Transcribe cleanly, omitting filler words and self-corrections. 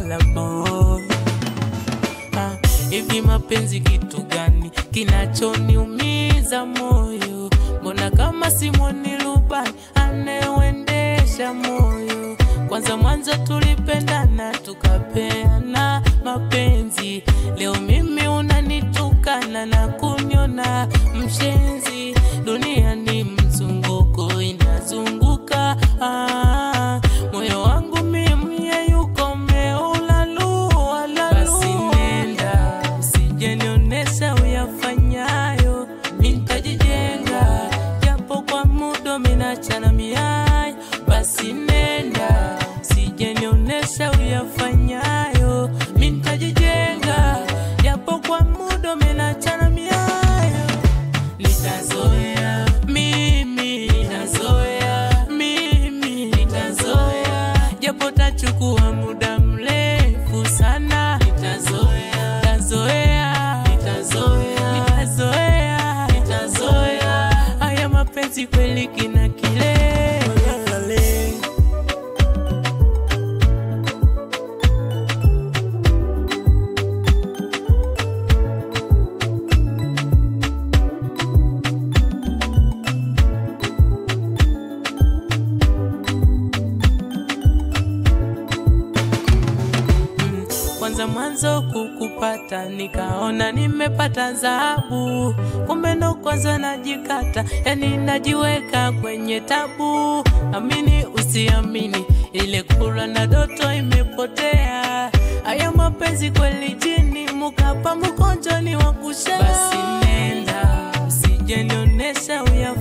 Lover boy. Hivi mapenzi kitu gani kinachoniumiza moyo? Mbona kama Simoni Lubani anayewendesha moyo? Kwanza mwanzo tulipendana tukapeana mapenzi, leo mimi unanitukana na kuniona mshenzi. Dunia ni mzunguko inazunguka, moyo wangu mimi yuko meulaluwa lalu. Basi nenda usije nionesha uyafanyayo, nitajijenga japo kwa muda minachana miai. Basi nenda usije nionesha uyafanyayo, nitajijenga japo kwa muda minachana miai. Nitazoea mimi, nitazoea japo tachukua muda mrefu sana. Nitazoea haya mapenzi kweli kina kile. Kwanza mwanzo kukupata nikaona nimepata dhahabu, kumbe ndo kwanza najikata, yani najiweka kwenye tabu. Amini usiamini, ile kula na doto imepotea. Haya mapenzi kweli jini, mukapa mkonjoni wa kushare. Basi nenda usije nionesha uya